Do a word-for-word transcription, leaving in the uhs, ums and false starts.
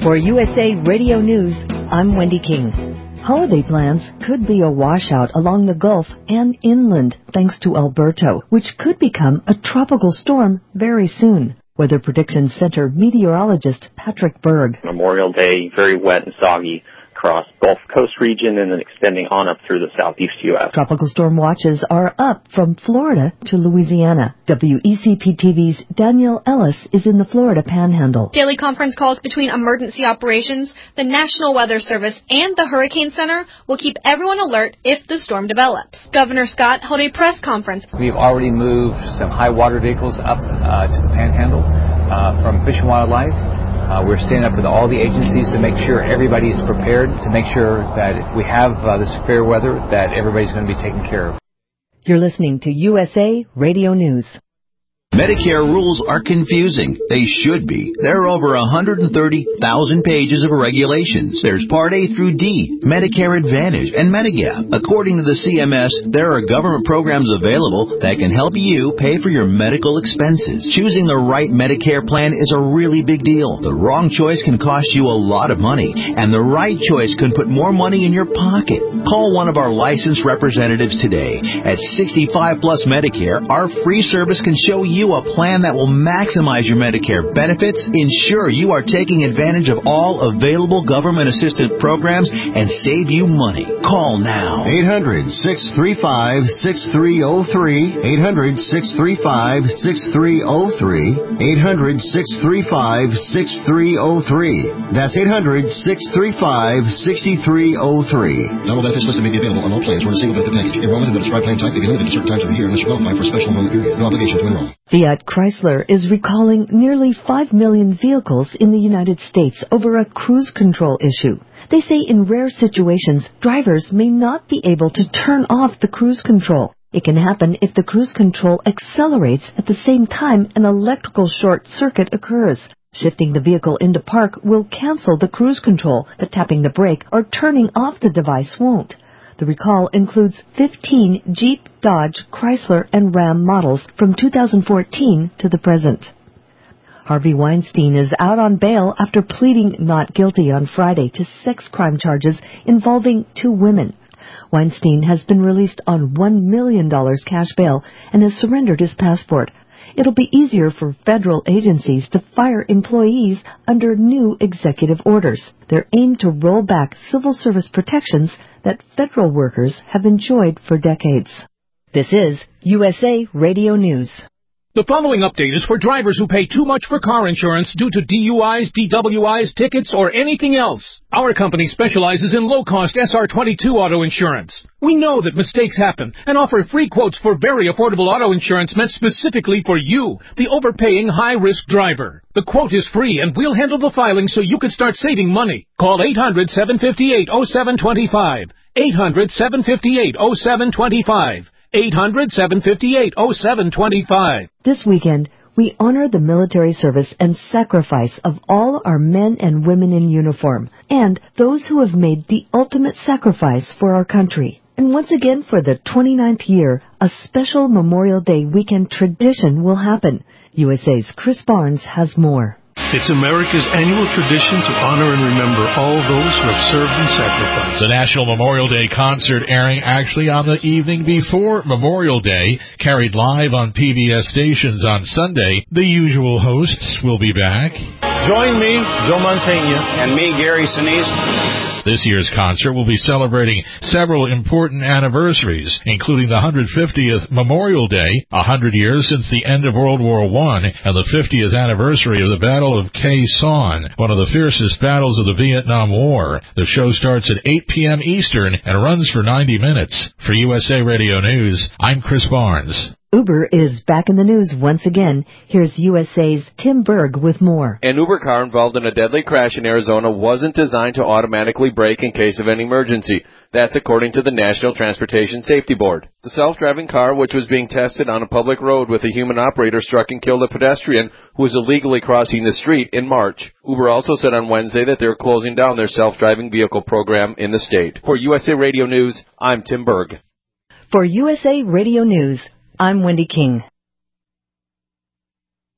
For U S A Radio News, I'm Wendy King. Holiday plans could be a washout along the Gulf and inland thanks to Alberto, which could become a tropical storm very soon. Weather Prediction Center meteorologist Patrick Berg. Memorial Day, very wet and soggy across Gulf Coast region and then extending on up through the southeast U S. Tropical storm watches are up from Florida to Louisiana. W E C P T V's Danielle Ellis is in the Florida Panhandle. Daily conference calls between emergency operations, the National Weather Service, and the Hurricane Center will keep everyone alert if the storm develops. Governor Scott held a press conference. We've already moved some high water vehicles up uh, to the Panhandle uh, from Fish and Wildlife. Uh, we're staying up with all the agencies to make sure everybody's prepared, to make sure that if we have uh, this fair weather, that everybody's going to be taken care of. You're listening to U S A Radio News. Medicare rules are confusing. They should be. There are over one hundred thirty thousand pages of regulations. There's Part A through D, Medicare Advantage, and Medigap. According to the C M S, there are government programs available that can help you pay for your medical expenses. Choosing the right Medicare plan is a really big deal. The wrong choice can cost you a lot of money, and the right choice can put more money in your pocket. Call one of our licensed representatives today. At sixty-five plus Medicare, our free service can show you a plan that will maximize your Medicare benefits, ensure you are taking advantage of all available government assistance programs, and save you money. Call now. eight hundred, six three five, six three zero three. eight hundred, six three five, six three zero three. eight hundred, six three five, six three zero three. That's eight hundred, six three five, six three zero three. Double benefits listed may be available on all plans or a single benefit package. Enrollment in the described plan type may be limited to certain times of the year unless you qualify for a special enrollment period. No obligation to enroll. Fiat Chrysler is recalling nearly five million vehicles in the United States over a cruise control issue. They say in rare situations, drivers may not be able to turn off the cruise control. It can happen if the cruise control accelerates at the same time an electrical short circuit occurs. Shifting the vehicle into park will cancel the cruise control, but tapping the brake or turning off the device won't. The recall includes fifteen Jeep, Dodge, Chrysler, and Ram models from two thousand fourteen to the present. Harvey Weinstein is out on bail after pleading not guilty on Friday to sex crime charges involving two women. Weinstein has been released on one million dollars cash bail and has surrendered his passport. It'll be easier for federal agencies to fire employees under new executive orders. They're aimed to roll back civil service protections that federal workers have enjoyed for decades. This is U S A Radio News. The following update is for drivers who pay too much for car insurance due to D U Is, D W Is, tickets, or anything else. Our company specializes in low-cost S R twenty-two auto insurance. We know that mistakes happen and offer free quotes for very affordable auto insurance meant specifically for you, the overpaying high-risk driver. The quote is free and we'll handle the filing so you can start saving money. Call eight hundred, seven five eight, oh seven two five. eight hundred, seven five eight, oh seven two five. eight hundred, seven five eight, oh seven two five. This weekend, we honor the military service and sacrifice of all our men and women in uniform, and those who have made the ultimate sacrifice for our country. And once again, for the twenty-ninth year, a special Memorial Day weekend tradition will happen. U S A's Chris Barnes has more. It's America's annual tradition to honor and remember all those who have served and sacrificed. The National Memorial Day concert airing actually on the evening before Memorial Day, carried live on P B S stations on Sunday. The usual hosts will be back. Join me, Joe Mantegna. And me, Gary Sinise. This year's concert will be celebrating several important anniversaries, including the one hundred fiftieth Memorial Day, one hundred years since the end of World War One, and the fiftieth anniversary of the Battle of Khe Sanh, one of the fiercest battles of the Vietnam War. The show starts at eight p.m. Eastern and runs for ninety minutes. For U S A Radio News, I'm Chris Barnes. Uber is back in the news once again. Here's U S A's Tim Berg with more. An Uber car involved in a deadly crash in Arizona wasn't designed to automatically brake in case of an emergency. That's according to the National Transportation Safety Board. The self-driving car, which was being tested on a public road with a human operator, struck and killed a pedestrian who was illegally crossing the street in March. Uber also said on Wednesday that they're closing down their self-driving vehicle program in the state. For U S A Radio News, I'm Tim Berg. For U S A Radio News, I'm Wendy King.